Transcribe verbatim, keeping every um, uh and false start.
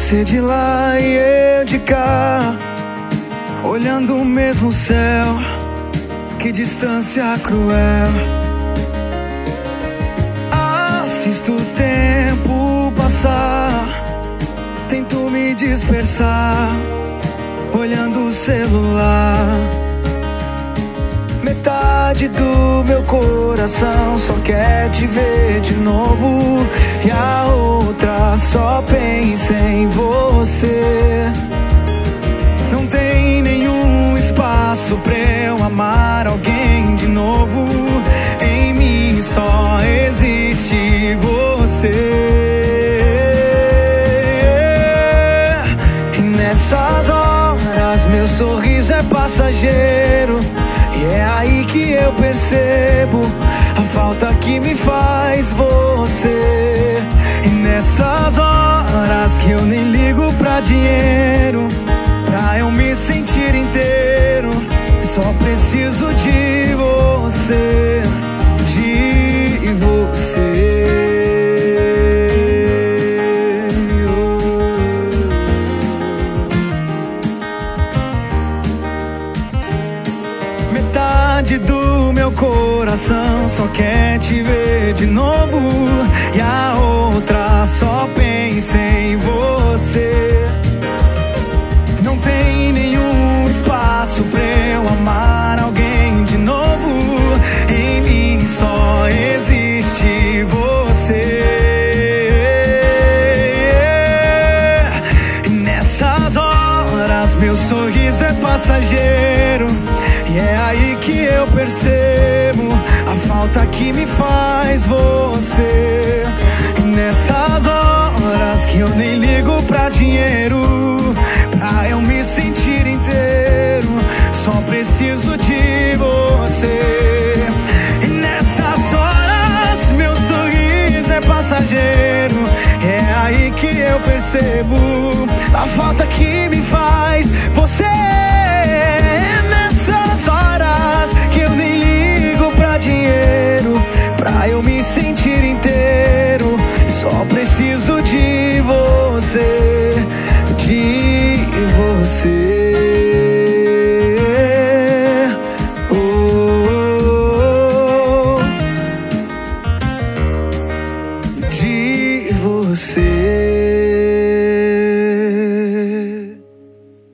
Você de lá e eu de cá, olhando o mesmo céu. Que distância cruel. Assisto o tempo passar, tento me dispersar, olhando o celular. Metade do meu coração só quer te ver de novo, e a outra só pensa em você. Não tem nenhum espaço pra eu amar alguém de novo. Em mim só existe você. E nessas horas meu sorriso é passageiro, e é aí que eu percebo a falta que me faz você. E nessas horas que eu nem ligo pra dinheiro, pra eu me sentir inteiro, só preciso de você, de você. Metade do meu coração só quer te ver de novo, e a outra só pensa em você. Não tem nenhum espaço pra eu amar alguém de novo. Em mim só existe você. E nessas horas meu sorriso é passageiro, e é aí que eu percebo a falta que me faz você. E nessas horas que eu nem ligo pra dinheiro, pra eu me sentir inteiro, só preciso de você. E nessas horas meu sorriso é passageiro, é aí que eu percebo a falta que